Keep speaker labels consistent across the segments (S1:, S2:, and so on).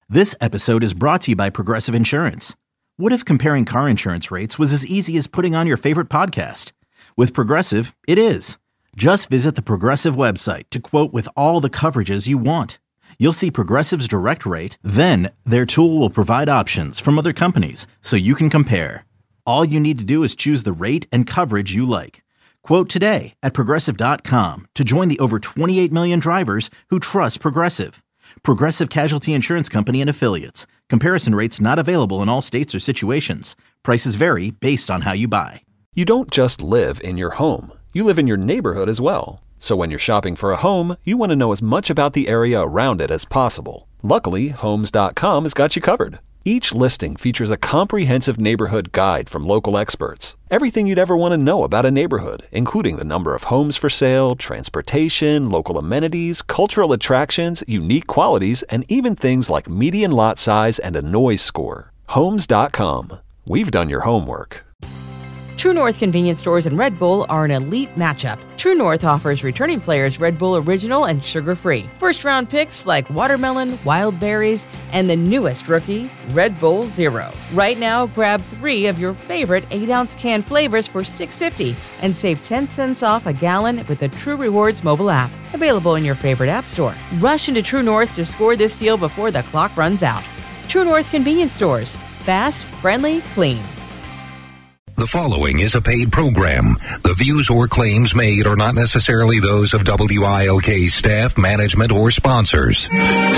S1: This episode is brought to you by Progressive Insurance. What if comparing car insurance rates was as easy as putting on your favorite podcast? With Progressive, it is. Just visit the Progressive website to quote with all the coverages you want. You'll see Progressive's direct rate, then their tool will provide options from other companies so you can compare. All you need to do is choose the rate and coverage you like. Quote today at Progressive.com to join the over 28 million drivers who trust Progressive. Progressive Casualty Insurance Company and Affiliates. Comparison rates not available in all states or situations. Prices vary based on how you buy.
S2: You don't just live in your home. You live in your neighborhood as well. So when you're shopping for a home, you want to know as much about the area around it as possible. Luckily, Homes.com has got you covered. Each listing features a comprehensive neighborhood guide from local experts. Everything you'd ever want to know about a neighborhood, including the number of homes for sale, transportation, local amenities, cultural attractions, unique qualities, and even things like median lot size and a noise score. Homes.com. We've done your homework.
S3: True North convenience stores and Red Bull are an elite matchup. True North offers returning players Red Bull Original and sugar-free. First-round picks like watermelon, wild berries, and the newest rookie, Red Bull Zero. Right now, grab 3 of your favorite 8-ounce can flavors for $6.50 and save 10 cents off a gallon with the True Rewards mobile app. Available in your favorite app store. Rush into True North to score this deal before the clock runs out. True North convenience stores. Fast, friendly, clean.
S4: The following is a paid program. The views or claims made are not necessarily those of WILK staff, management, or sponsors.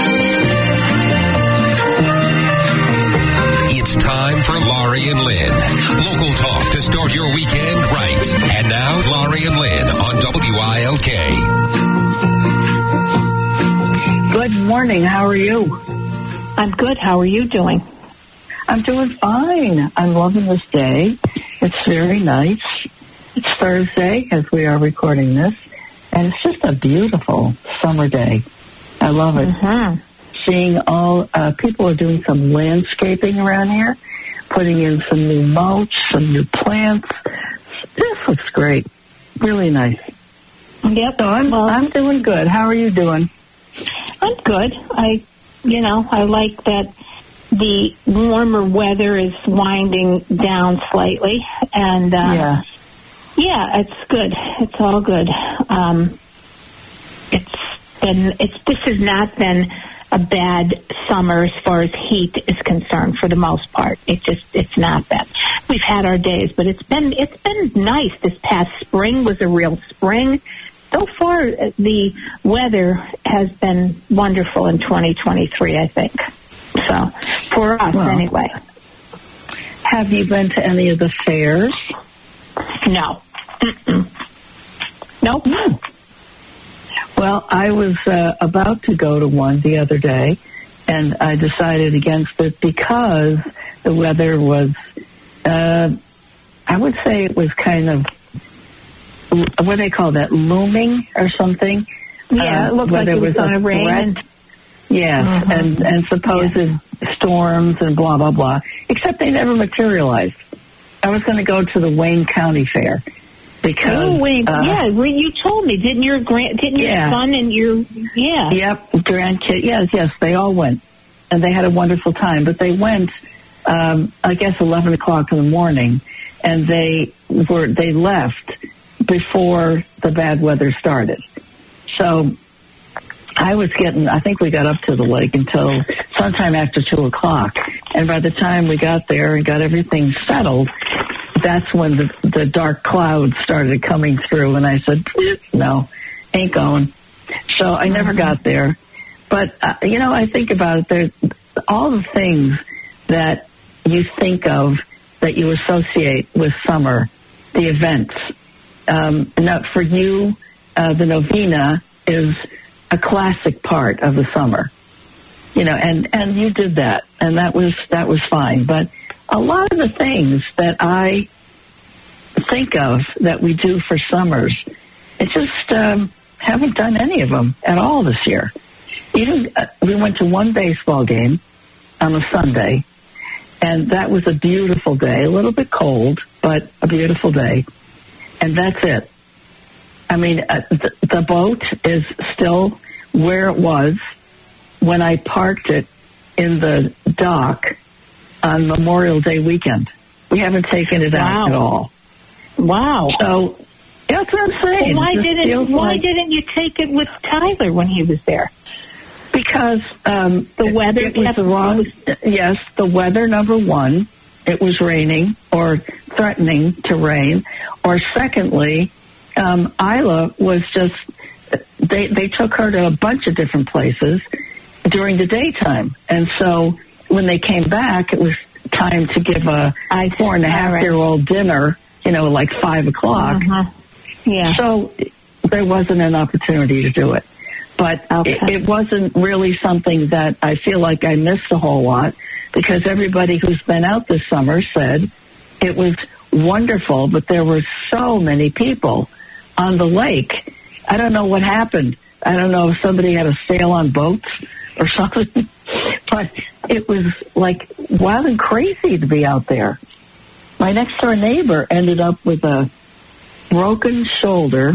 S4: It's time for Laurie and Lynn. Local talk to start your weekend right. And now, Laurie and Lynn on WILK.
S5: Good morning. How are you?
S6: I'm good. How are you doing?
S5: I'm doing fine. I'm loving this day. It's very nice. It's Thursday as we are recording this, and it's just a beautiful summer day. I love it.
S6: Mm-hmm.
S5: Seeing all people are doing some landscaping around here, putting in some new mulch, some new plants. This looks great. Really nice.
S6: Yep.
S5: So I'm doing good. How are you doing?
S6: I'm good. I like that the warmer weather is winding down slightly, and yeah, it's good. It's all good. This has not been a bad summer as far as heat is concerned for the most part. It's not bad. We've had our days, but it's been nice. This past spring was a real spring. So far, the weather has been wonderful in 2023, I think. So, for us, anyway.
S5: Have you been to any of the fairs?
S6: No. Nope.
S5: No. Well, I was about to go to one the other day, and I decided against it because the weather was, I would say it was kind of, what do they call that, looming or something?
S6: Yeah, it looked like it was going to rain.
S5: Yes,
S6: mm-hmm.
S5: and supposed storms and blah, blah, blah, except they never materialized. I was going to go to the Wayne County Fair because...
S6: you told me, didn't your son and your... Yeah.
S5: Yep, grandkid, yes, they all went, and they had a wonderful time, but they went, I guess, 11 o'clock in the morning, and they left before the bad weather started. So... I think we got up to the lake until sometime after 2 o'clock. And by the time we got there and got everything settled, that's when the dark clouds started coming through. And I said, no, ain't going. So I never got there. But, I think about it. There's all the things that you think of that you associate with summer, the events. Now, for you, the novena is a classic part of the summer, and you did that, and that was fine. But a lot of the things that I think of that we do for summers, it just haven't done any of them at all this year. Even we went to one baseball game on a Sunday, and that was a beautiful day, a little bit cold, but a beautiful day, and that's it. I mean, the boat is still where it was when I parked it in the dock on Memorial Day weekend. We haven't taken it out at all.
S6: Wow.
S5: So that's what I'm saying.
S6: Well, why didn't you take it with Tyler when he was there?
S5: Because
S6: the weather.
S5: It was the wrong. Yes, the weather. Number one, it was raining or threatening to rain. Or secondly, Isla was just. They took her to a bunch of different places during the daytime, and so when they came back, it was time to give a 4.5-year-old dinner. Like 5 o'clock.
S6: Yeah.
S5: So there wasn't an opportunity to do it. But it wasn't really something that I feel like I missed a whole lot, because everybody who's been out this summer said it was wonderful, but there were so many people on the lake. I don't know what happened. I don't know if somebody had a sale on boats or something, but it was like wild and crazy to be out there. My next door neighbor ended up with a broken shoulder,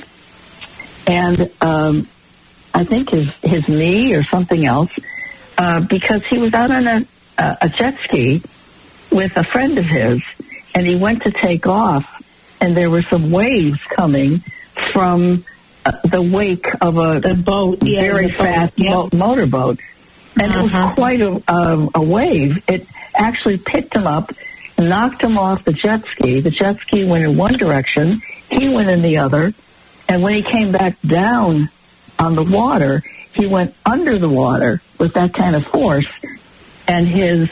S5: and I think his knee or something else, because he was out on a jet ski with a friend of his, and he went to take off, and there were some waves coming from the wake of a boat, very fast motorboat, and it was quite a wave. It actually picked him up, knocked him off the jet ski. The jet ski went in one direction, he went in the other, and when he came back down on the water, he went under the water with that kind of force, and his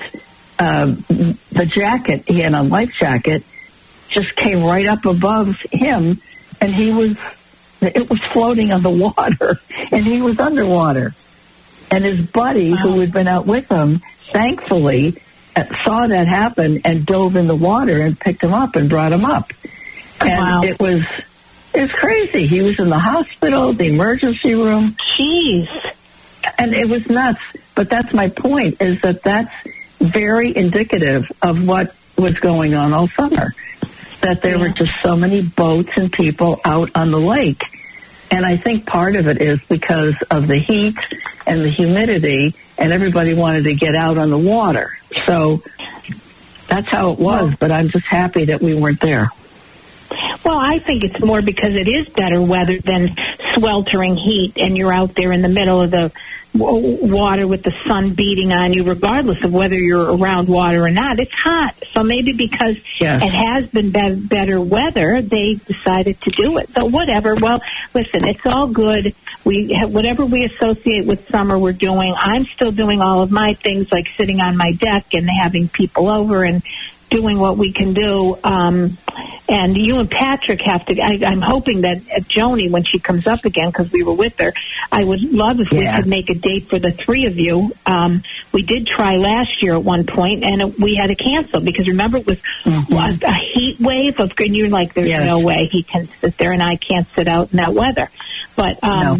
S5: the jacket, he had a life jacket, just came right up above him, and it was floating on the water, and he was underwater. And his buddy, who had been out with him, thankfully saw that happen and dove in the water and picked him up and brought him up. And it was crazy. He was in the hospital, the emergency room.
S6: Jeez.
S5: And it was nuts. But that's my point, is that that's very indicative of what was going on all summer. That there were just so many boats and people out on the lake. And I think part of it is because of the heat and the humidity, and everybody wanted to get out on the water. So that's how it was, but I'm just happy that we weren't there.
S6: Well, I think it's more because it is better weather than sweltering heat, and you're out there in the middle of the water with the sun beating on you, regardless of whether you're around water or not. It's hot. So maybe because it has been better weather, they decided to do it. So whatever. Well, listen, it's all good. Whatever we associate with summer, we're doing. I'm still doing all of my things, like sitting on my deck and having people over and doing what we can do. And you and Patrick have to, I'm hoping that Joni, when she comes up again, because we were with her, I would love if we could make a date for the three of you. We did try last year at one point, and we had to cancel, because remember, it was a heat wave and you're like, there's no way he can sit there and I can't sit out in that weather. But,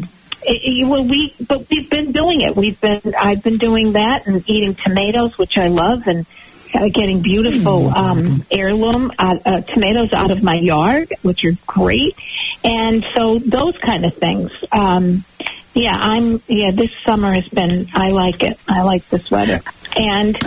S6: but we've been doing it. I've been doing that and eating tomatoes, which I love, and getting beautiful heirloom tomatoes out of my yard, which are great. And so those kind of things. This summer has been, I like it. I like this weather. And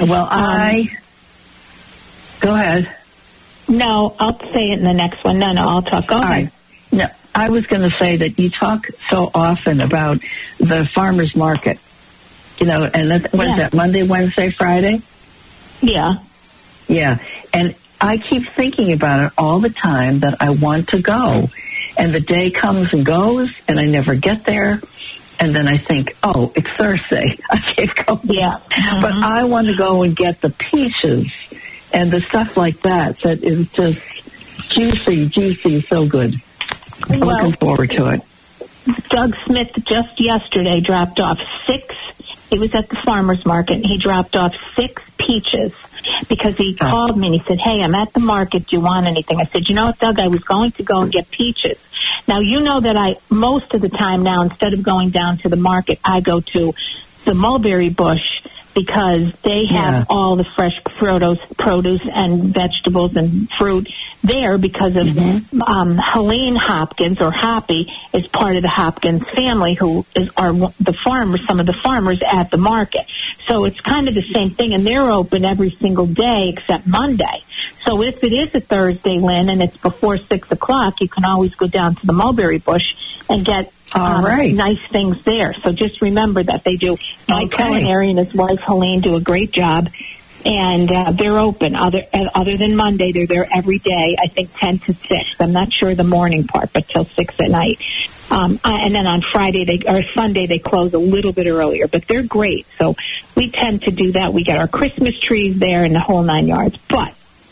S5: go ahead.
S6: No, I'll say it in the next one. No, I'll talk. Go ahead.
S5: No, I was going to say that you talk so often about the farmer's market, and what is that, Monday, Wednesday, Friday?
S6: Yeah.
S5: Yeah. And I keep thinking about it all the time, that I want to go. And the day comes and goes, and I never get there. And then I think, it's Thursday. I can't go.
S6: Yeah.
S5: But I want to go and get the peaches and the stuff like that is just juicy, so good. I'm looking forward to it.
S6: Doug Smith just yesterday dropped off 6. He was at the farmer's market, and he dropped off 6 peaches because he called me and he said, hey, I'm at the market. Do you want anything? I said, you know what, Doug, I was going to go and get peaches. Now, you know that most of the time now, instead of going down to the market, I go to the mulberry bush because they have all the fresh produce and vegetables and fruit there because of Helene Hopkins, or Hoppy, is part of the Hopkins family, who are the farmers, some of the farmers at the market. So it's kind of the same thing, and they're open every single day except Monday. So if it is a Thursday, Lynn, and it's before 6 o'clock, you can always go down to the mulberry bush and get nice things there. So just remember that they do. Mike Culinary and his wife Helene do a great job, and they're open. Other than Monday, they're there every day. I think 10 to 6. I'm not sure the morning part, but till 6 at night. And then on Sunday they close a little bit earlier. But they're great. So we tend to do that. We get our Christmas trees there and the whole 9 yards. But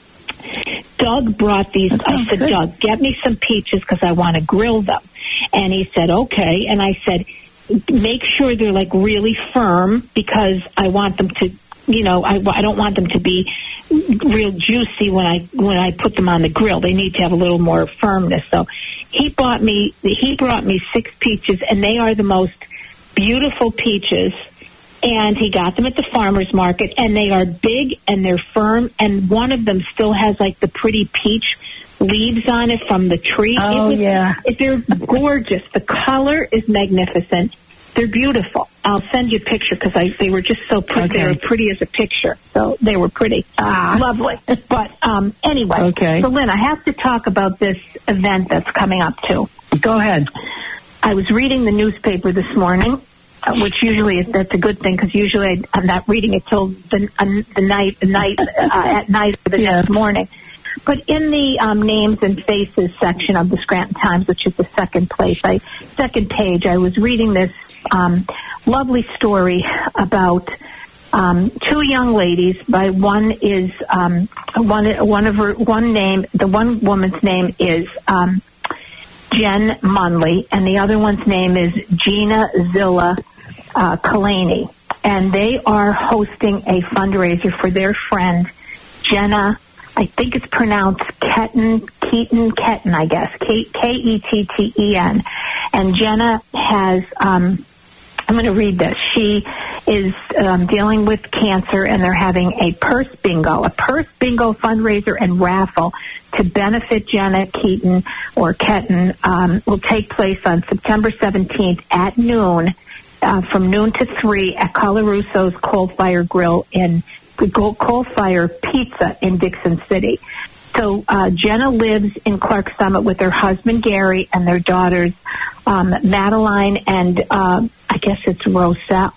S6: Doug brought these. I said, Doug, get me some peaches because I want to grill them. And he said, okay. And I said, make sure they're like really firm because I want them to, I don't want them to be real juicy when I put them on the grill. They need to have a little more firmness. So he brought me 6 peaches, and they are the most beautiful peaches. And he got them at the farmer's market, and they are big and they're firm, and one of them still has like the pretty peach leaves on it from the tree. They're gorgeous. The color is magnificent. They're beautiful. I'll send you a picture because they were just so pretty. Okay. They were pretty as a picture, so they were pretty. Lovely. But anyway, so Lynn, I have to talk about this event that's coming up too.
S5: Go ahead.
S6: I was reading the newspaper this morning, which usually that's a good thing because usually I'm not reading it till the night at night or the next morning. But in the names and faces section of the Scranton Times, which is the second page, I was reading this lovely story about 2 young ladies. The one woman's name is Jen Munley, and the other one's name is Gina Zilla Kalani, and they are hosting a fundraiser for their friend Jenna. I think it's pronounced Ketten, I guess, Ketten. And Jenna has, I'm going to read this. She is dealing with cancer, and they're having a purse bingo fundraiser and raffle to benefit Jenna Ketten will take place on September 17th at noon, from noon to 3 at Colarusso's Coal Fire Grill Coal Fire Pizza in Dixon City. So Jenna lives in Clark Summit with her husband Gary and their daughters Madeline and I guess it's Rosa,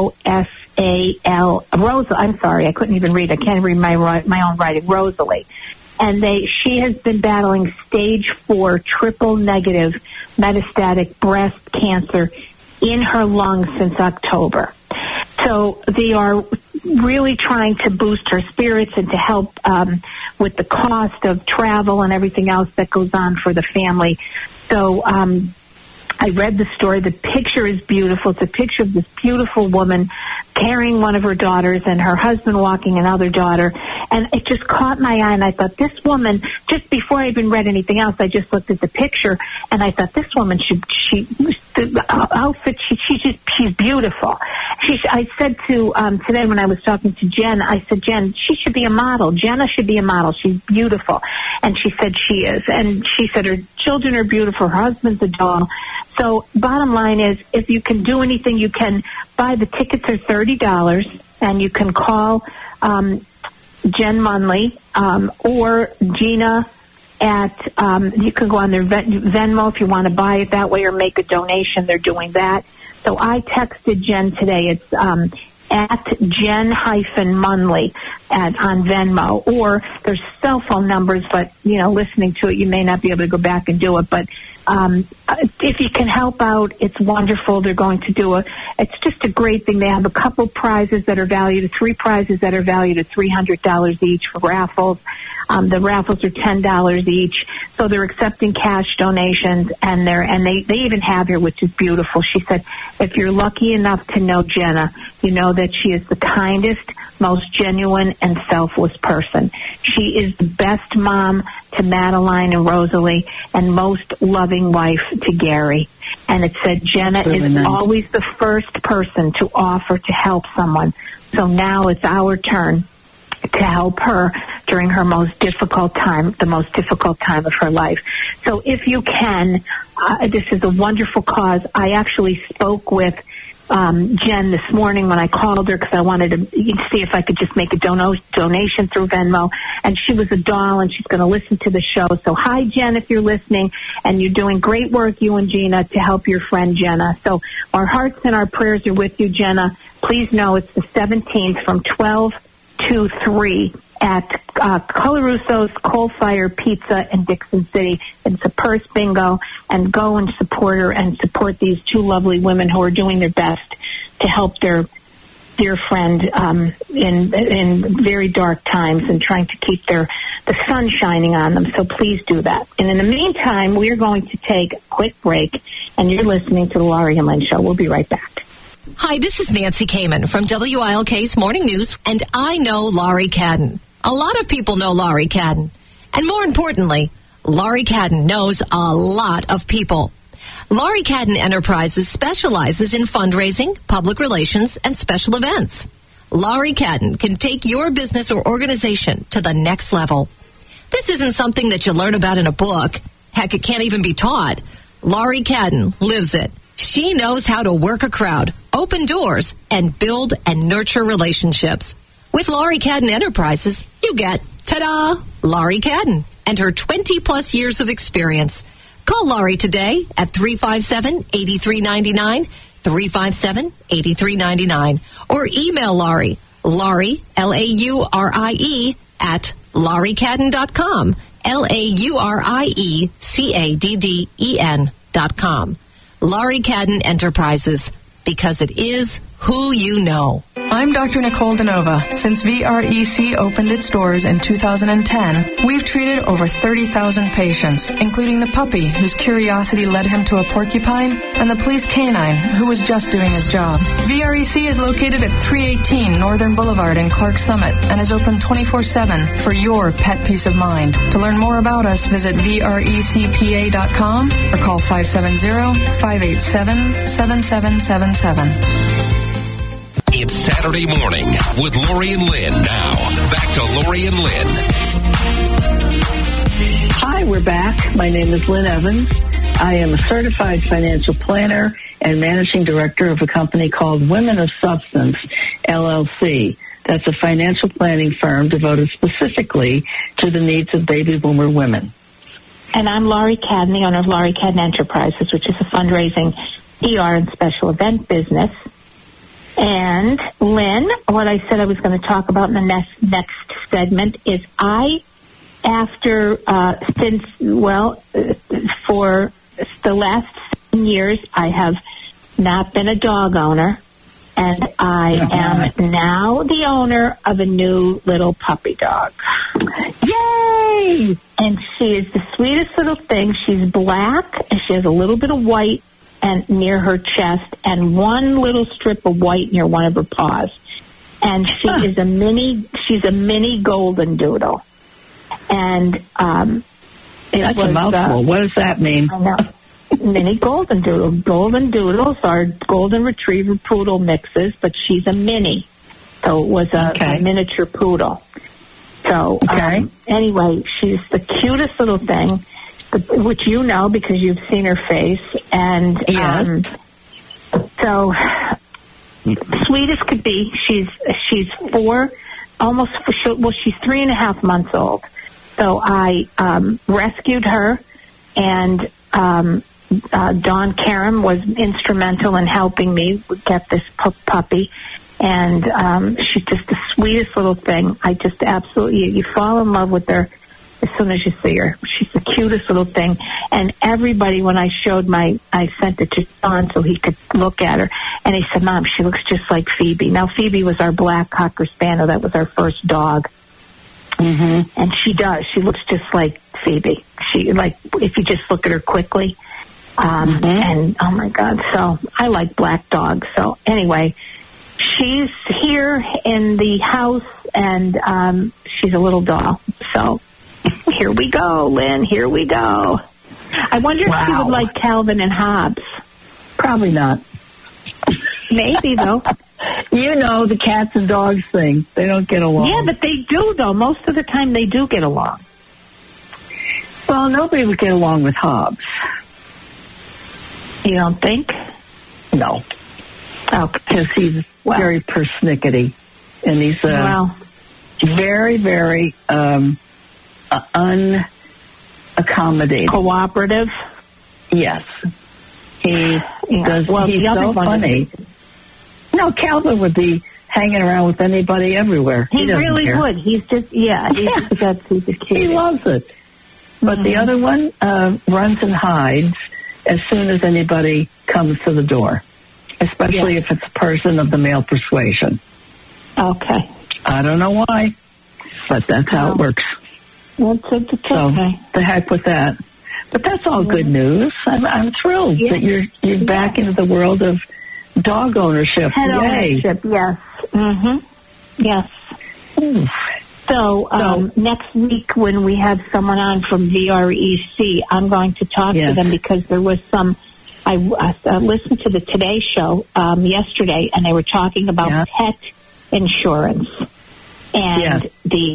S6: Rosal. Rosa. I'm sorry, I couldn't even read. I can't read my own writing. Rosalie. And she has been battling stage 4 triple negative metastatic breast cancer in her lungs since October. So they are really trying to boost her spirits and to help with the cost of travel and everything else that goes on for the family. So I read the story. The picture is beautiful. It's a picture of this beautiful woman carrying one of her daughters and her husband walking another daughter. And it just caught my eye, and I thought, this woman, just before I even read anything else, I just looked at the picture, and I thought, this woman, the outfit, she's beautiful. I said to, today when I was talking to Jen, I said, Jen, she should be a model. Jenna should be a model. She's beautiful. And she said she is. And she said her children are beautiful. Her husband's a doll. So bottom line is, if you can do anything, you can buy the tickets are $30, and you can call Jen Munley or Gina at, you can go on their Venmo if you want to buy it that way or make a donation. They're doing that. So I texted Jen today. It's at Jen-Munley on Venmo, or there's cell phone numbers, but, listening to it, you may not be able to go back and do it. But if you can help out, it's wonderful. They're going to it's just a great thing. They have a couple prizes that are valued, 3 prizes that are valued at $300 each for raffles. The raffles are $10 each, so they're accepting cash donations, and they even have here, which is beautiful. She said, if you're lucky enough to know Jenna, you know that she is the kindest, most genuine and selfless person. She is the best mom to Madeline and Rosalie, and most loving loving wife to Gary. And it said, Jenna is always the first person to offer to help someone. So now it's our turn to help her during her most difficult time, the most difficult time of her life. So if you can, this is a wonderful cause. I actually spoke with Jen this morning when I called her because I wanted to see if I could just make a donation through Venmo. And she was a doll, and she's going to listen to the show. So hi, Jen, if you're listening, and you're doing great work, you and Gina, to help your friend Jenna. So our hearts and our prayers are with you, Jenna. Please know it's the 17th from 12 to 3 at Coloruso's Coal Fire Pizza in Dixon City. It's a purse bingo, and go and support her and support these two lovely women who are doing their best to help their dear friend in very dark times and trying to keep the sun shining on them. So please do that. And in the meantime, we're going to take a quick break, and you're listening to the Laurie and Lynn Show. We'll be right back.
S7: Hi, this is Nancy Kamen from WILK's Morning News, and I know Laurie Cadden. A lot of people know Laurie Cadden. And more importantly, Laurie Cadden knows a lot of people. Laurie Cadden Enterprises specializes in fundraising, public relations, and special events. Laurie Cadden can take your business or organization to the next level. This isn't something that you learn about in a book. Heck, it can't even be taught. Laurie Cadden lives it. She knows how to work a crowd, open doors, and build and nurture relationships. With Laurie Cadden Enterprises, you get, ta-da, Laurie Cadden and her 20-plus years of experience. Call Laurie today at 357-8399, 357-8399, or email Laurie, Laurie, at lauriecadden.com, LAURIECADDEN.com. Laurie Cadden Enterprises, because it is who you know.
S8: I'm Dr. Nicole DeNova. Since VREC opened its doors in 2010, we've treated over 30,000 patients, including the puppy whose curiosity led him to a porcupine, and the police canine who was just doing his job. VREC is located at 318 Northern Boulevard in Clark Summit and is open 24/7 for your pet peace of mind. To learn more about us, visit VRECPA.com or call 570-587-7777.
S4: It's Saturday morning with Laurie and Lynn. Now, back to Laurie and Lynn.
S5: Hi, we're back. My name is Lynn Evans. I am a certified financial planner and managing director of a company called Women of Substance, LLC. That's a financial planning firm devoted specifically to the needs of baby boomer women.
S6: And I'm Laurie Cadden, the owner of Laurie Cadden Enterprises, which is a fundraising, PR, and special event business. And Lynn, what I said I was going to talk about in the next segment is for the last 7 years, I have not been a dog owner, and I am now the owner of a new little puppy dog. Yay! And she is the sweetest little thing. She's black, and she has a little bit of white and near her chest, and one little strip of white near one of her paws. And she is she's a mini golden doodle. And
S5: that's a mouthful. What does that mean?
S6: I know. Mini golden doodle. Golden doodles are golden retriever poodle mixes, but she's a mini. So it was a miniature poodle. So anyway, she's the cutest little thing, which you know because you've seen her face, and so sweet as could be. She's she's 3.5 months old. So I rescued her, and Dawn Karam was instrumental in helping me get this puppy, and she's just the sweetest little thing. I just absolutely, you fall in love with her as soon as you see her. She's the cutest little thing. And everybody, when I sent it to John so he could look at her, and he said, Mom, she looks just like Phoebe. Now, Phoebe was our black Cocker Spaniel. That was our first dog. Mm-hmm. And she does. She looks just like Phoebe. If you just look at her quickly. And, oh, my God. So I like black dogs. So, anyway, she's here in the house, and she's a little doll. So here we go, Lynn. Here we go. I wonder if she would like Calvin and Hobbes.
S5: Probably not.
S6: Maybe, though.
S5: You know, the cats and dogs thing. They don't get along.
S6: Yeah, but they do, though. Most of the time they do get along.
S5: Well, nobody would get along with Hobbes.
S6: You don't think?
S5: No.
S6: Okay.
S5: Because he's very persnickety. And he's very, very unaccommodating.
S6: Cooperative?
S5: Yes. He's so funny. No, Calvin would be hanging around with anybody everywhere.
S6: He really care. Would. He's just, he's a kid.
S5: He loves it. But the other one runs and hides as soon as anybody comes to the door, especially if it's a person of the male persuasion.
S6: Okay.
S5: I don't know why, but that's how it works.
S6: Well, it's okay.
S5: The heck with that. But that's all good news. I'm thrilled that you're back into the world of dog ownership.
S6: Pet ownership, yes. Mm-hmm. Yes.
S5: Ooh.
S6: So next week when we have someone on from VREC, I'm going to talk to them because there was some. I listened to the Today Show yesterday, and they were talking about pet insurance, and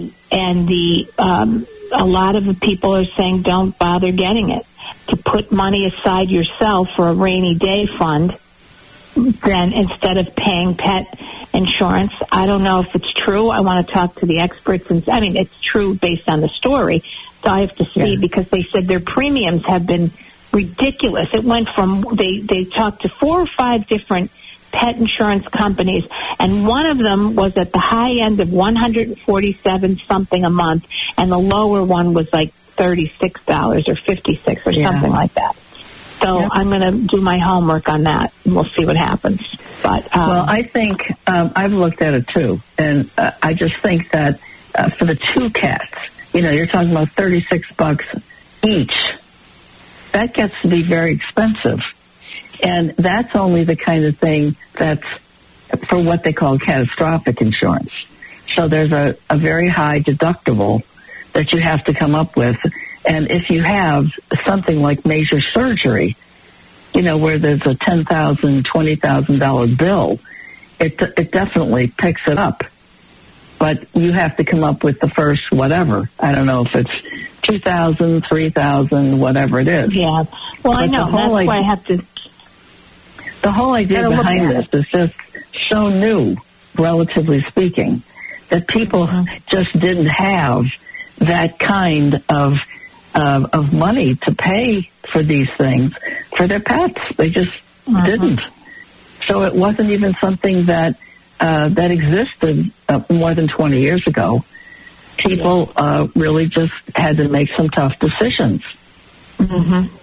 S6: a lot of the people are saying don't bother getting it. To put money aside yourself for a rainy day fund, then instead of paying pet insurance. I don't know if it's true. I want to talk to the experts. It's true based on the story. So I have to see because they said their premiums have been ridiculous. It went from, they talked to 4 or 5 different pet insurance companies, and one of them was at the high end of $147 something a month, and the lower one was like $36 or $56 or something like that. So I'm going to do my homework on that, and we'll see what happens. But
S5: well, I think I've looked at it too, and I just think that for the 2 cats, you're talking about $36 each. That gets to be very expensive, and that's only the kind of thing that's for what they call catastrophic insurance. So there's a very high deductible that you have to come up with. And if you have something like major surgery, where there's a $10,000, $20,000 bill, it definitely picks it up. But you have to come up with the first whatever. I don't know if it's $2,000, $3,000, whatever it is.
S6: Yeah. Well, I know. That's why I have to.
S5: The whole idea behind this is just so new, relatively speaking, that people just didn't have that kind of money to pay for these things for their pets. They just didn't. So it wasn't even something that existed more than 20 years ago. People really just had to make some tough decisions. Mm-hmm.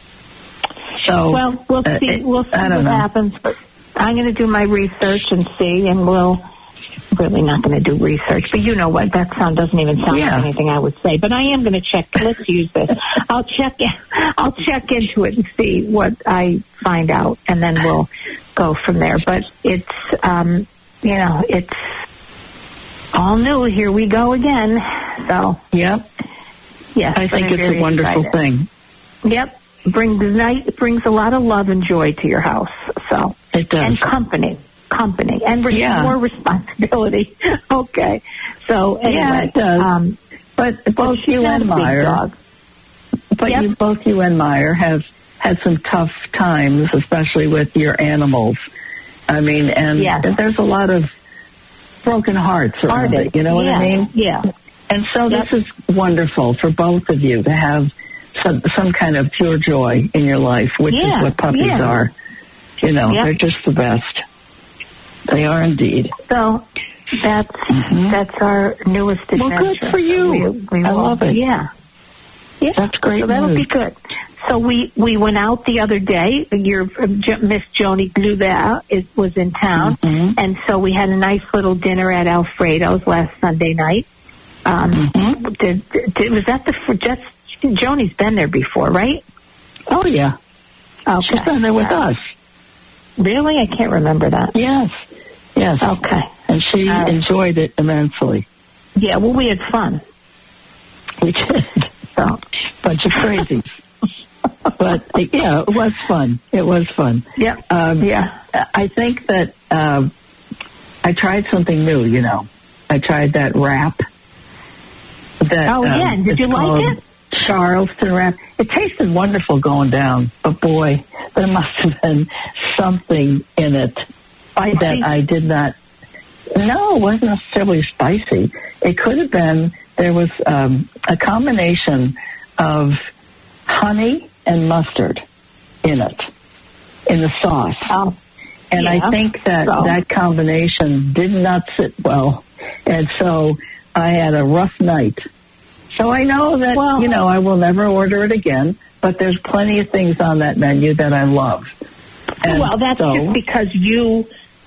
S5: So,
S6: well, we'll see. We'll see what happens. But I'm going to do my research and see, and we'll. Really not going to do research, but you know what? That doesn't even sound like anything I would say. But I am going to check. Let's use this. I'll check into it and see what I find out, and then we'll go from there. But it's it's all new. Here we go again. So yes,
S5: I think it's a wonderful thing.
S6: Yep, brings a lot of love and joy to your house. So
S5: it does,
S6: and company and more responsibility. Okay. So anyway,
S5: it does. But both you and Meyer, both you and Meyer have had some tough times, especially with your animals. I mean, and there's a lot of broken hearts around it. You know what I mean?
S6: Yeah.
S5: And so this is wonderful for both of you to have some kind of pure joy in your life, which is what puppies are. They're just the best. They are indeed.
S6: So that's our newest adventure.
S5: Well, good for you. I love it.
S6: Yeah.
S5: That's great.
S6: So that'll be good. So we went out the other day. Your Miss Joni Glubert was in town, and so we had a nice little dinner at Alfredo's last Sunday night. Was that Joni's been there before, right?
S5: Oh yeah.
S6: Okay.
S5: She's been there with us.
S6: Really? I can't remember that.
S5: Yes.
S6: Okay.
S5: And she enjoyed it immensely.
S6: Yeah, well, we had fun.
S5: We did.
S6: So.
S5: Bunch of crazies. But yeah, it was fun. It was fun.
S6: Yeah.
S5: I think that I tried something new. You know, I tried that wrap. That,
S6: did you like it?
S5: Charleston wrap. It tasted wonderful going down, but boy, there must have been something in it that I did not. No, it wasn't necessarily spicy. It could have been. There was a combination of honey and mustard in it, in the sauce.
S6: Oh,
S5: and
S6: yeah.
S5: I think that combination did not sit well. And so I had a rough night. So I know that, I will never order it again, but there's plenty of things on that menu that I love. And
S6: that's just because you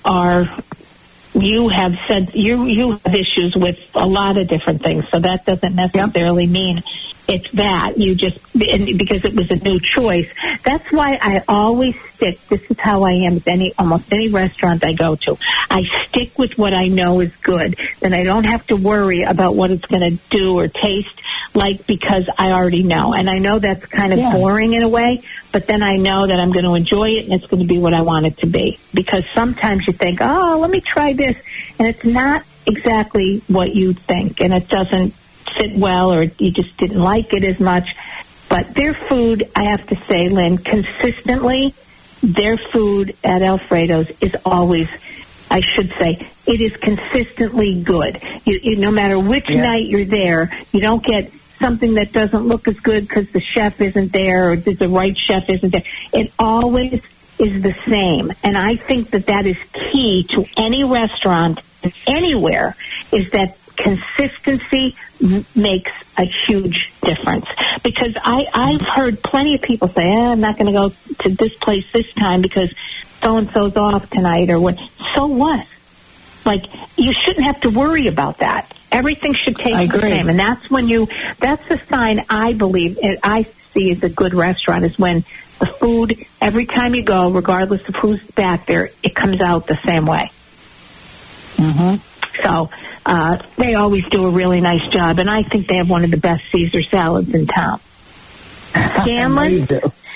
S6: have said you have issues with a lot of different things, so that doesn't necessarily mean it's that. You just, because it was a new choice. That's why I always stick. This is how I am with almost any restaurant I go to. I stick with what I know is good. Then I don't have to worry about what it's going to do or taste like, because I already know. And I know that's kind of boring in a way, but then I know that I'm going to enjoy it and it's going to be what I want it to be. Because sometimes you think, oh, let me try this, and it's not exactly what you think, and it doesn't fit well, or you just didn't like it as much. But their food, I have to say, Lynn, consistently, their food at Alfredo's is always, I should say, it is consistently good. You no matter which night you're there, you don't get something that doesn't look as good because the chef isn't there or the right chef isn't there. It always is the same. And I think that is key to any restaurant anywhere, is that consistency makes a huge difference. Because I've heard plenty of people say, I'm not going to go to this place this time because so-and-so's off tonight, or what. So what? Like, you shouldn't have to worry about that. Everything should taste the same. And that's that's the sign I believe, I see as a good restaurant, is when the food, every time you go, regardless of who's back there, it comes out the same way.
S5: Mm-hmm.
S6: So they always do a really nice job, and I think they have one of the best Caesar salads in town. Scanlon's,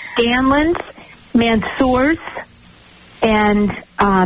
S6: Mansour's, and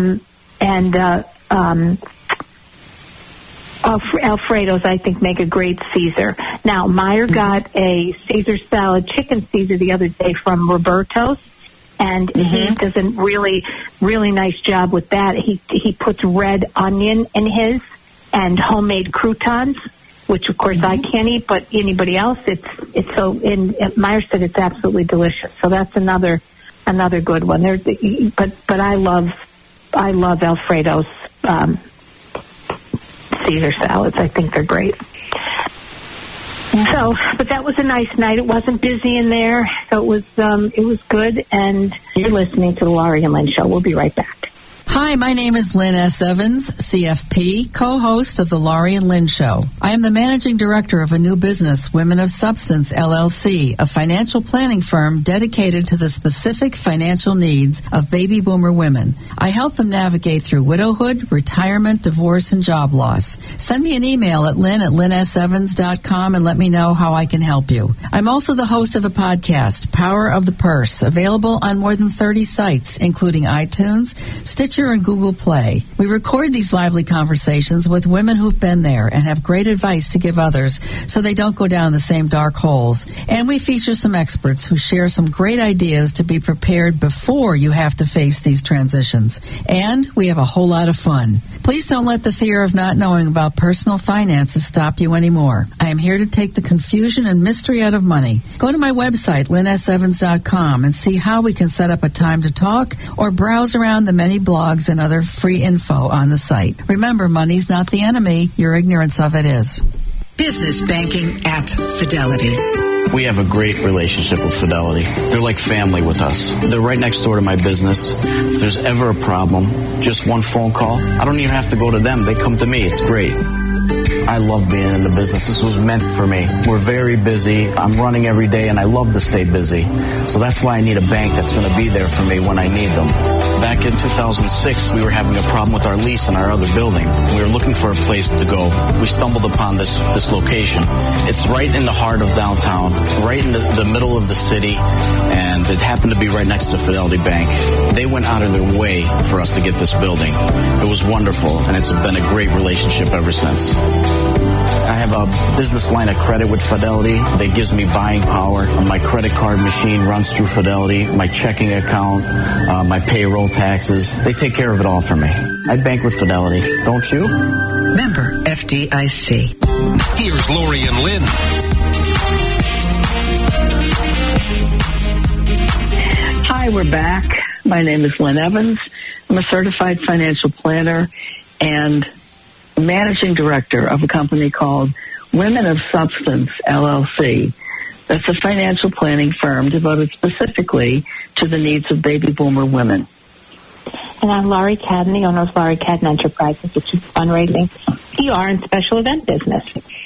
S6: Alfredo's, I think, make a great Caesar. Now, Meyer got a Caesar salad, chicken Caesar, the other day from Roberto's, and he does a really, really nice job with that. He puts red onion in his and homemade croutons, which of course I can't eat, but anybody else, it's so. And Meyer said it's absolutely delicious. So that's another good one. But I love Alfredo's Caesar salads. I think they're great. So, but that was a nice night. It wasn't busy in there, so it was good. And you're listening to the Laurie and Lynn Show. We'll be right back.
S9: Hi, my name is Lynn S. Evans, CFP, co-host of the Laurie and Lynn Show. I am the managing director of a new business, Women of Substance, LLC, a financial planning firm dedicated to the specific financial needs of baby boomer women. I help them navigate through widowhood, retirement, divorce, and job loss. Send me an email at lynn@lynnsevans.com and let me know how I can help you. I'm also the host of a podcast, Power of the Purse, available on more than 30 sites, including iTunes, Stitcher, and Google Play. We record these lively conversations with women who've been there and have great advice to give others so they don't go down the same dark holes. And we feature some experts who share some great ideas to be prepared before you have to face these transitions. And we have a whole lot of fun. Please don't let the fear of not knowing about personal finances stop you anymore. I am here to take the confusion and mystery out of money. Go to my website, lynnsevans.com, and see how we can set up a time to talk, or browse around the many blogs and other free info on the site. Remember, money's not the enemy. Your ignorance of it is.
S10: Business banking at Fidelity.
S11: We have a great relationship with Fidelity. They're like family with us. They're right next door to my business. If there's ever a problem, just one phone call. I don't even have to go to them. They come to me. It's great. I love being in the business. This was meant for me. We're very busy. I'm running every day, and I love to stay busy. So that's why I need a bank that's going to be there for me when I need them. Back in 2006, we were having a problem with our lease in our other building. We were looking for a place to go. We stumbled upon this location. It's right in the heart of downtown, right in the middle of the city, and it happened to be right next to Fidelity Bank. They went out of their way for us to get this building. It was wonderful, and it's been a great relationship ever since. I have a business line of credit with Fidelity that gives me buying power. My credit card machine runs through Fidelity, my checking account, my payroll, taxes. They take care of it all for me. I bank with Fidelity, don't you?
S10: Member FDIC.
S4: Here's Lori and Lynn.
S5: Hi, we're back. My name is Lynn Evans. I'm a certified financial planner and managing director of a company called Women of Substance, LLC. That's a financial planning firm devoted specifically to the needs of baby boomer women.
S6: And I'm Laurie Cadden, the owner of Laurie Cadden Enterprises, which is fundraising, PR, and special event business.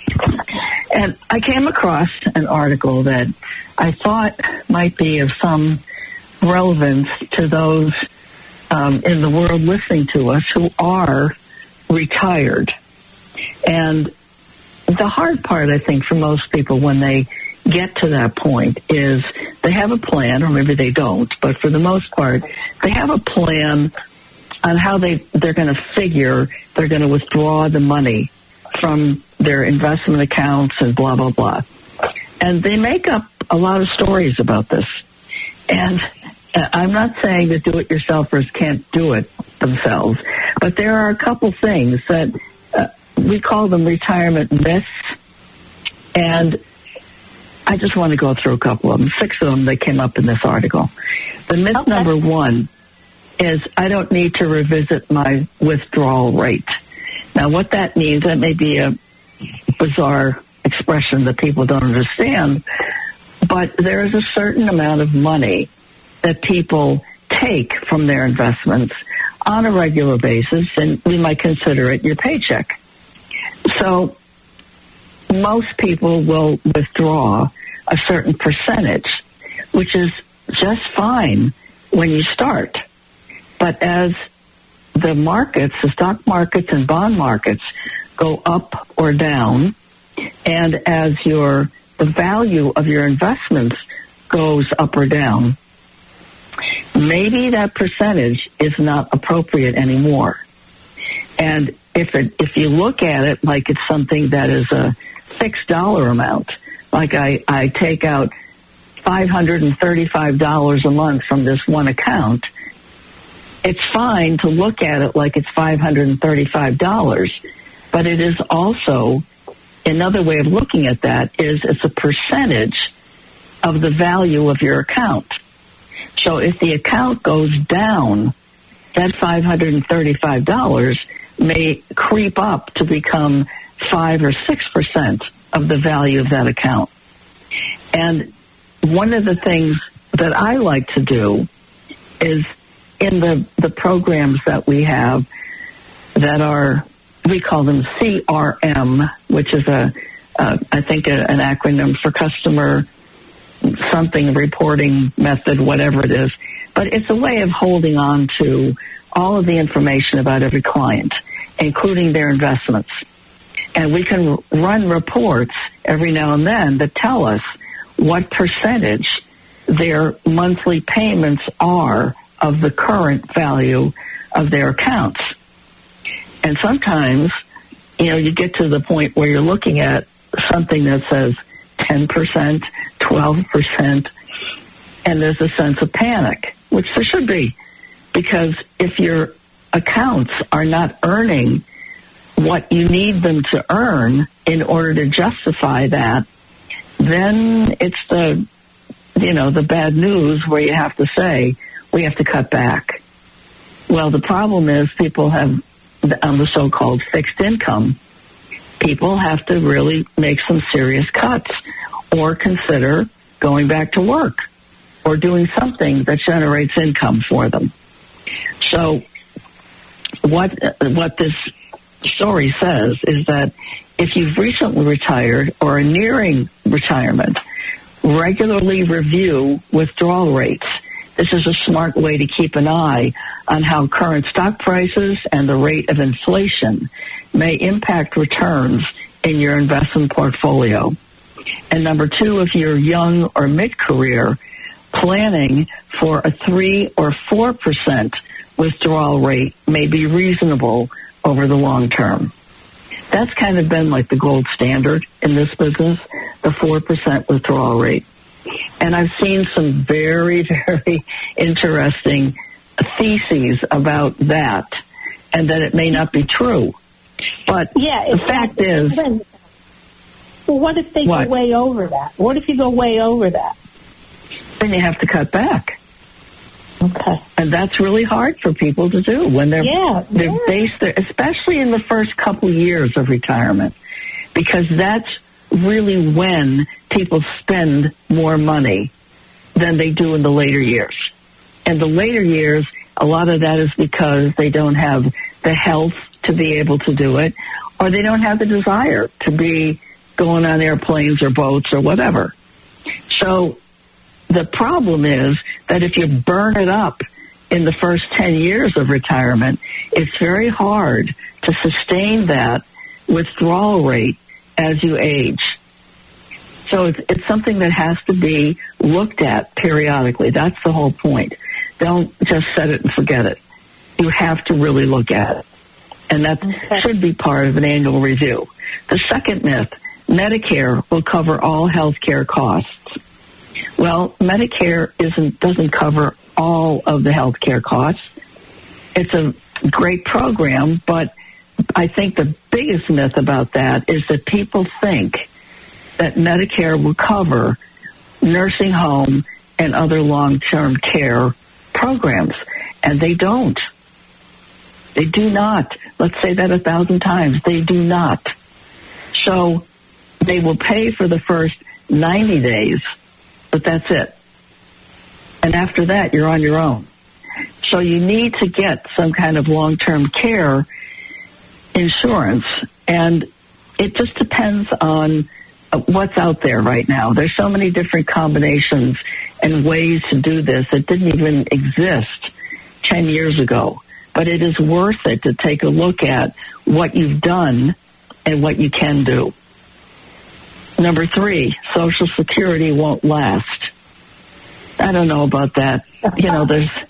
S5: And I came across an article that I thought might be of some relevance to those in the world listening to us who are retired. And the hard part, I think, for most people when they get to that point is they have a plan, or maybe they don't, but for the most part, they have a plan on how they're going to figure they're going to withdraw the money from their investment accounts and blah, blah, blah. And they make up a lot of stories about this. And I'm not saying that do-it-yourselfers can't do it themselves, but there are a couple things that we call them retirement myths, and I just want to go through a couple of them, 6 of them that came up in this article. The myth number 1 is I don't need to revisit my withdrawal rate. Now, what that means, that may be a bizarre expression that people don't understand, but there is a certain amount of money that people take from their investments on a regular basis, and we might consider it your paycheck. So most people will withdraw a certain percentage, which is just fine when you start. But as the markets, the stock markets and bond markets go up or down, and as the value of your investments goes up or down, maybe that percentage is not appropriate anymore. And if you look at it like it's something that is a fixed dollar amount, like I take out $535 a month from this one account, it's fine to look at it like it's $535, but it is also, another way of looking at that is it's a percentage of the value of your account. So if the account goes down, that $535 may creep up to become 5 or 6% of the value of that account. And one of the things that I like to do is in the programs that we have that are, we call them CRM, which is I think an acronym for customer something reporting method, whatever it is. But it's a way of holding on to all of the information about every client, including their investments. And we can run reports every now and then that tell us what percentage their monthly payments are of the current value of their accounts. And sometimes, you get to the point where you're looking at something that says 10%, 12%, and there's a sense of panic, which there should be, because if your accounts are not earning what you need them to earn in order to justify that, then it's the bad news where you have to say, we have to cut back. Well, the problem is people have, on the so-called fixed income, people have to really make some serious cuts or consider going back to work or doing something that generates income for them. So what this story says is that if you've recently retired or are nearing retirement, regularly review withdrawal rates. This is a smart way to keep an eye on how current stock prices and the rate of inflation may impact returns in your investment portfolio. And number two, if you're young or mid-career, planning for a 3 or 4% withdrawal rate may be reasonable over the long term. That's kind of been like the gold standard in this business, the 4% withdrawal rate. And I've seen some very, very interesting theses about that, and that it may not be true. But the fact is...
S6: Well, what if they go way over that? What if you go way over that?
S5: Then you have to cut back.
S6: Okay.
S5: And that's really hard for people to do when they're based there, especially in the first couple years of retirement, because that's really when people spend more money than they do in the later years. In the later years, a lot of that is because they don't have the health to be able to do it, or they don't have the desire to be going on airplanes or boats or whatever. So the problem is that if you burn it up in the first 10 years of retirement, it's very hard to sustain that withdrawal rate as you age. So it's something that has to be looked at periodically. That's the whole point. Don't just set it and forget it. You have to really look at it. And that should be part of an annual review. The second myth, Medicare will cover all health care costs. Well, Medicare doesn't cover all of the health care costs. It's a great program, but I think the biggest myth about that is that people think that Medicare will cover nursing home and other long-term care programs, and they don't. They do not. Let's say that 1,000 times. They do not. So they will pay for the first 90 days, but that's it. And after that, you're on your own. So you need to get some kind of long-term care insurance, and it just depends on what's out there right now. There's so many different combinations and ways to do this that didn't even exist 10 years ago. But it is worth it to take a look at what you've done and what you can do. Number 3, Social Security won't last. I don't know about that. You know,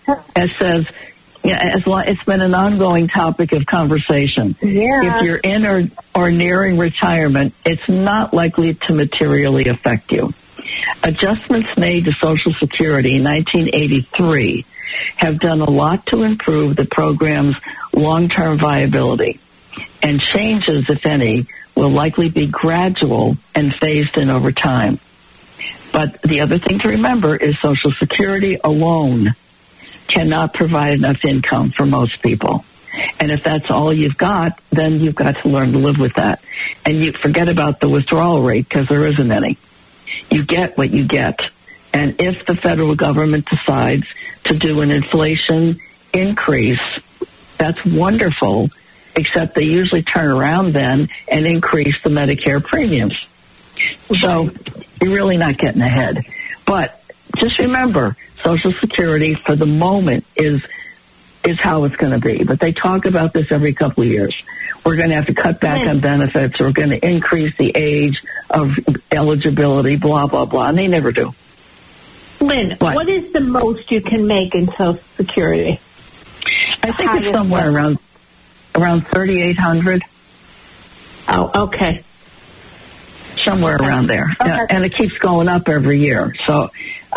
S5: it's been an ongoing topic of conversation.
S6: Yeah.
S5: If you're in or nearing retirement, it's not likely to materially affect you. Adjustments made to Social Security in 1983 have done a lot to improve the program's long-term viability, and changes, if any, will likely be gradual and phased in over time. But the other thing to remember is Social Security alone cannot provide enough income for most people. And if that's all you've got, then you've got to learn to live with that. And you forget about the withdrawal rate, because there isn't any. You get what you get. And if the federal government decides to do an inflation increase, that's wonderful, except they usually turn around then and increase the Medicare premiums. So you're really not getting ahead. But just remember, Social Security for the moment is how it's going to be. But they talk about this every couple of years. We're going to have to cut back on benefits. We're going to increase the age of eligibility, blah, blah, blah. And they never do.
S6: Lynn, what is the most you can make in Social Security?
S5: I think it's somewhere around $3,800.
S6: Oh, okay.
S5: Somewhere around there.
S6: Okay.
S5: Yeah, and it keeps going up every year. So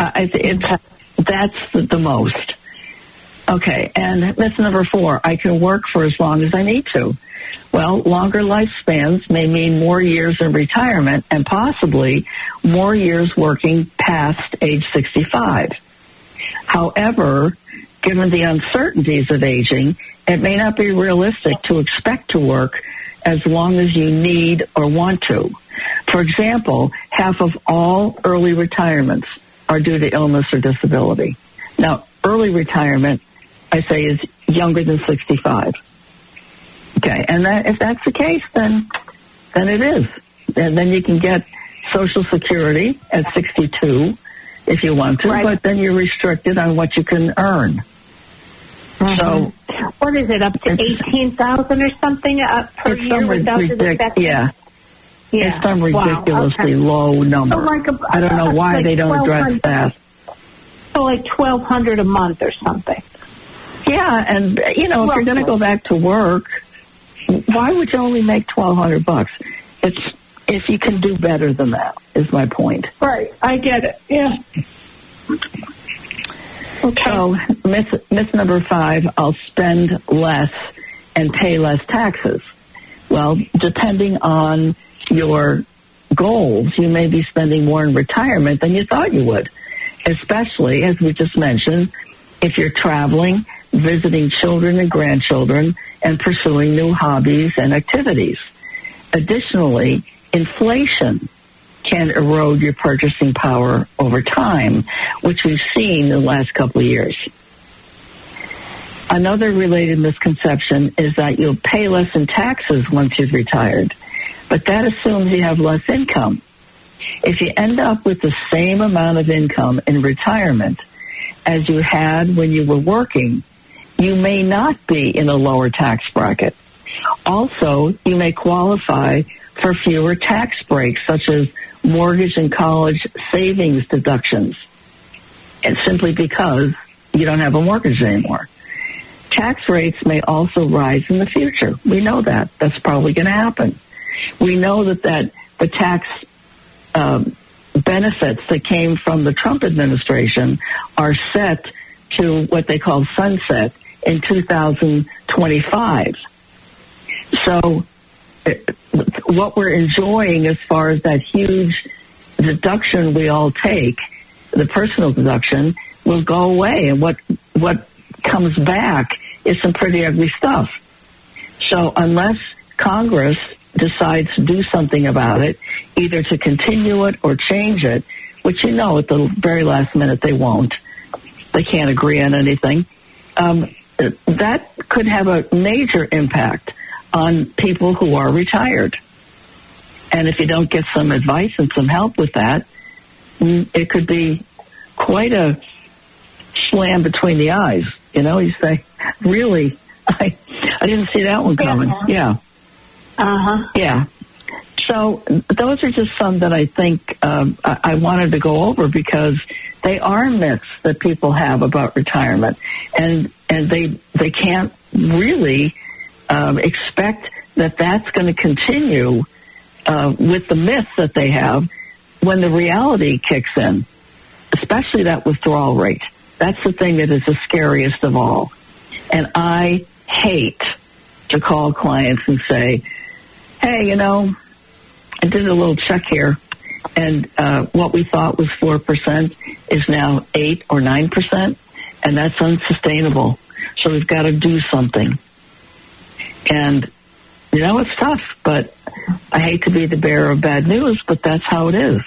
S5: that's the most. Okay, and myth number 4, I can work for as long as I need to. Well, longer lifespans may mean more years in retirement and possibly more years working past age 65. However, given the uncertainties of aging, it may not be realistic to expect to work as long as you need or want to. For example, half of all early retirements are due to illness or disability. Now, early retirement, I say, is younger than 65. Okay, and if that's the case, then it is. And then you can get Social Security at 62 if you want to, but then you're restricted on what you can earn. So,
S6: what is it, up to 18,000 or something per year without the deduction?
S5: Yeah. It's some ridiculously low number. So I don't know why they don't address that.
S6: So like $1,200 a month or something.
S5: Yeah, and if you're going to go back to work, why would you only make $1,200? It's if you can do better than that. Is my point.
S6: Right, I get it. Yeah. Okay.
S5: So, myth number 5: I'll spend less and pay less taxes. Well, depending on your goals, you may be spending more in retirement than you thought you would, especially, as we just mentioned, if you're traveling, visiting children and grandchildren, and pursuing new hobbies and activities. Additionally, inflation can erode your purchasing power over time, which we've seen in the last couple of years. Another related misconception is that you'll pay less in taxes once you've retired, but that assumes you have less income. If you end up with the same amount of income in retirement as you had when you were working, you may not be in a lower tax bracket. Also, you may qualify for fewer tax breaks, such as mortgage and college savings deductions, and simply because you don't have a mortgage anymore. Tax rates may also rise in the future. We know that. That's probably going to happen. We know that the tax benefits that came from the Trump administration are set to what they call sunset in 2025. So what we're enjoying as far as that huge deduction we all take, the personal deduction, will go away. And what comes back is some pretty ugly stuff. So unless Congress decides to do something about it, either to continue it or change it, which at the very last minute they won't. They can't agree on anything. That could have a major impact on people who are retired. And if you don't get some advice and some help with that, it could be quite a slam between the eyes. You say, really? I didn't see that one coming. Yeah. Yeah. So those are just some that I think I wanted to go over because they are myths that people have about retirement, and they can't really expect that that's going to continue with the myths that they have when the reality kicks in, especially that withdrawal rate. That's the thing that is the scariest of all. And I hate to call clients and say, hey, I did a little check here, and what we thought was 4% is now 8 or 9%, and that's unsustainable. So we've got to do something. And, it's tough, but I hate to be the bearer of bad news, but that's how it is.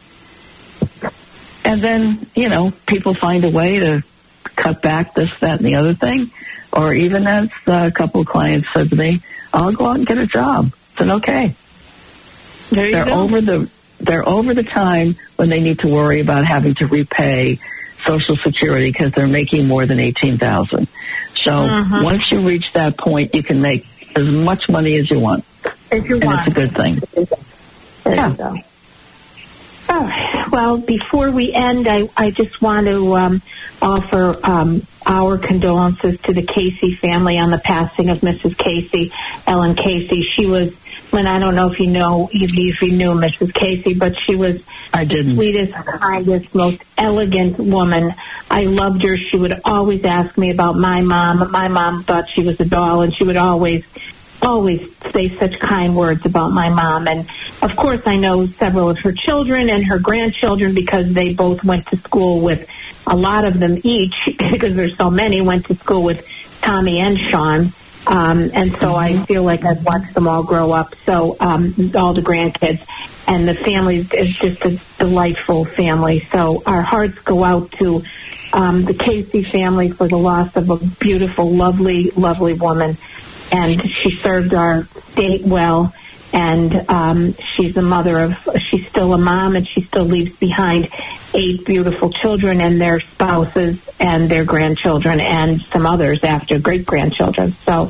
S5: And then, people find a way to cut back this, that, and the other thing. Or even as a couple of clients said to me, I'll go out and get a job. I said, okay. They're over the time when they need to worry about having to repay Social Security because they're making more than $18,000. So once you reach that point, you can make as much money as you want. And it's a good thing.
S6: There you go. Oh, well, before we end, I just want to offer our condolences to the Casey family on the passing of Mrs. Casey, Ellen Casey. She was, I don't know if you knew Mrs. Casey, but she was the sweetest, kindest, most elegant woman. I loved her. She would always ask me about my mom. My mom thought she was a doll, and she would always say such kind words about my mom. And, of course, I know several of her children and her grandchildren because they both went to school with, a lot of them each, because there's so many, went to school with Tommy and Sean. And so I feel like I've watched them all grow up. So all the grandkids. And the family is just a delightful family. So our hearts go out to the Casey family for the loss of a beautiful, lovely, lovely woman. and she served our state well. And she's she's still a mom, and she still leaves behind 8 beautiful children and their spouses and their grandchildren and some others after, great-grandchildren. So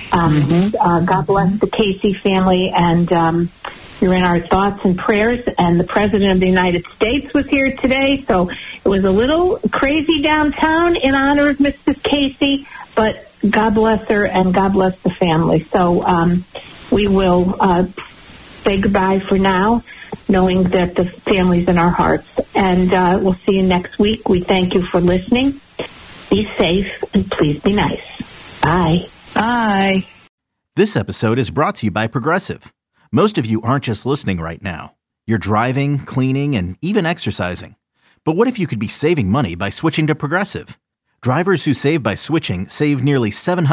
S6: God bless the Casey family, and you're in our thoughts and prayers. And the President of the United States was here today, so it was a little crazy downtown in honor of Mrs. Casey, but God bless her and God bless the family. So we will say goodbye for now, knowing that the family's in our hearts. And we'll see you next week. We thank you for listening. Be safe, and please be nice. Bye.
S5: Bye.
S1: This episode is brought to you by Progressive. Most of you aren't just listening right now. You're driving, cleaning, and even exercising. But what if you could be saving money by switching to Progressive? Drivers who save by switching save nearly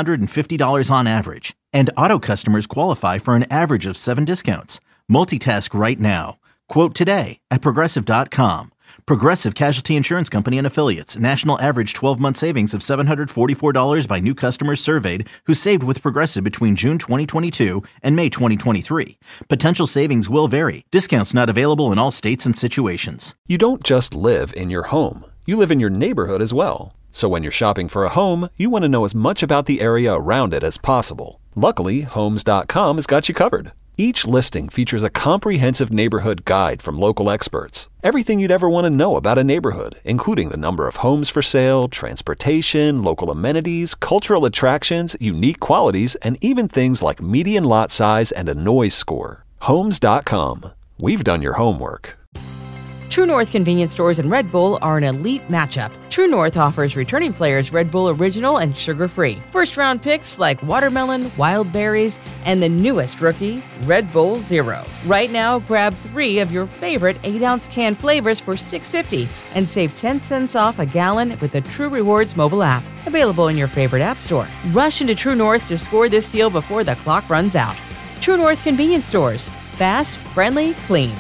S1: $750 on average, and auto customers qualify for an average of 7 discounts. Multitask right now. Quote today at Progressive.com. Progressive Casualty Insurance Company and Affiliates. National average 12-month savings of $744 by new customers surveyed who saved with Progressive between June 2022 and May 2023. Potential savings will vary. Discounts not available in all states and situations.
S2: You don't just live in your home. You live in your neighborhood as well. So when you're shopping for a home, you want to know as much about the area around it as possible. Luckily, Homes.com has got you covered. Each listing features a comprehensive neighborhood guide from local experts. Everything you'd ever want to know about a neighborhood, including the number of homes for sale, transportation, local amenities, cultural attractions, unique qualities, and even things like median lot size and a noise score. Homes.com. We've done your homework.
S3: True North convenience stores and Red Bull are an elite matchup. True North offers returning players Red Bull Original and sugar-free. First-round picks like watermelon, wild berries, and the newest rookie, Red Bull Zero. Right now, grab 3 of your favorite 8-ounce can flavors for $6.50 and save 10 cents off a gallon with the True Rewards mobile app. Available in your favorite app store. Rush into True North to score this deal before the clock runs out. True North convenience stores. Fast, friendly, clean.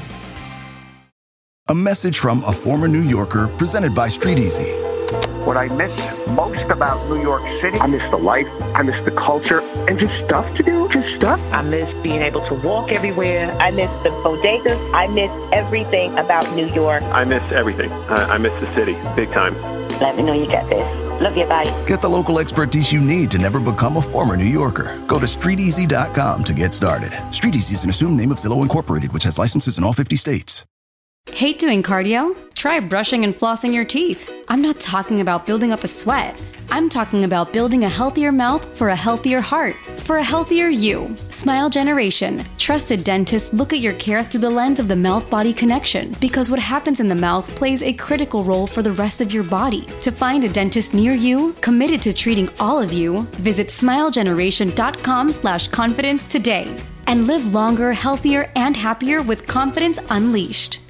S12: A message from a former New Yorker presented by Street Easy.
S13: What I miss most about New York City, I miss the life, I miss the culture, and just stuff to do, just stuff.
S14: I miss being able to walk everywhere. I miss the bodegas. I miss everything about New York.
S15: I miss everything. I miss the city, big time.
S14: Let me know you get this. Love you, bye.
S12: Get the local expertise you need to never become a former New Yorker. Go to StreetEasy.com to get started. Street Easy is an assumed name of Zillow Incorporated, which has licenses in all 50 states.
S16: Hate doing cardio? Try brushing and flossing your teeth. I'm not talking about building up a sweat. I'm talking about building a healthier mouth for a healthier heart, for a healthier you. Smile Generation. Trusted dentists look at your care through the lens of the mouth-body connection, because what happens in the mouth plays a critical role for the rest of your body. To find a dentist near you, committed to treating all of you, visit smilegeneration.com/confidence today and live longer, healthier, and happier with confidence unleashed.